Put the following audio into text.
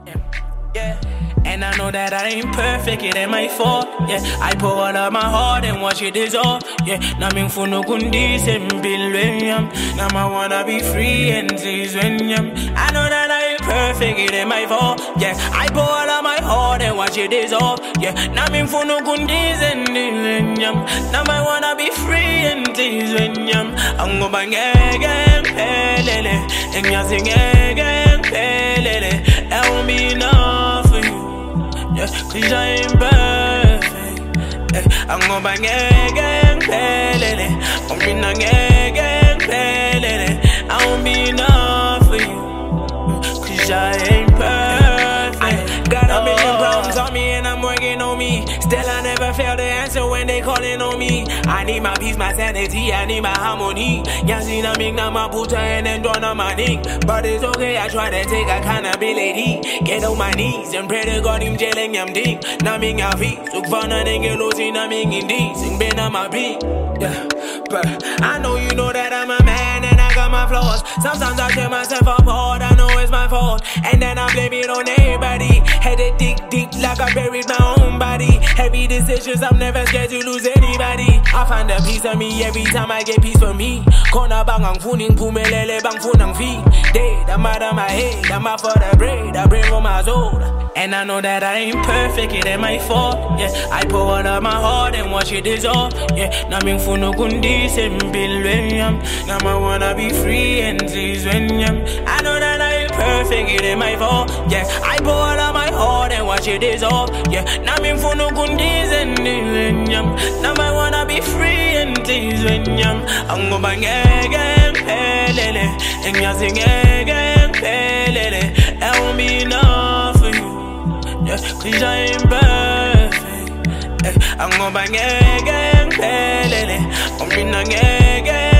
Yeah. And I know that I ain't perfect, it ain't my fault. Yeah, I pour all of my heart and watch it dissolve. Yeah, na ming funo kundi sembilwenyam. Now I wanna be free and zizwenyam. I know that I ain't perfect, it ain't my fault. Yeah, I pour all of my heart and watch it dissolve. Yeah, na ming funo kundi sembilwenyam. Now I wanna be free and zizwenyam. I'm gonna bang again, pelele. And you're singing again, pelele. That won't be enough for you. Yeah, cause I ain't perfect. Yeah, I'm gonna bang again, pelele. I'm in again, pelele. I won't be enough for you. Cause I ain't perfect. I got a million problems on me and I'm working on me. Still I never fail to answer when they calling on me. I need my peace, my sanity, I need my harmony. Yansina ming na maputa and then dawn on my knee. But it's okay, I try to take accountability. Get on my knees and pray to God him jailing yam deep. Na ming ya feet, look for nothing you lose in a ming indeed. Sing been on my beat. Yeah, but I know you know that I'm a man and I got my flaws. Sometimes I tear myself apart, I know it's my fault. And then I blame it on everybody. Headed deep like I buried my own body. Heavy decisions, I'm never scared to lose anybody. I find a piece of me every time I get peace for me. Kona bang ang funing pumelele bang funang fee. Dead, I'm out of my head, I'm out for the bread. I bring on my soul. And I know that I ain't perfect, it ain't my fault. Yeah, I pour all of my heart and watch it dissolve. Yeah, na ming funo kundi sembilwenyam. Now I wanna be free and zizwenyam. I know that I ain't perfect, it ain't my fault. Yeah, I pour all of my heart and watch it dissolve. Yeah, na ming funo kundi sembilwenyam. Now I wanna be free and zizwenyam. I'm gonna bang again, pelele. And you're singing again, pelele. That won't be enough for you. Yeah, cause I ain't perfect. I'm gonna bang again, pelele. I'm in again.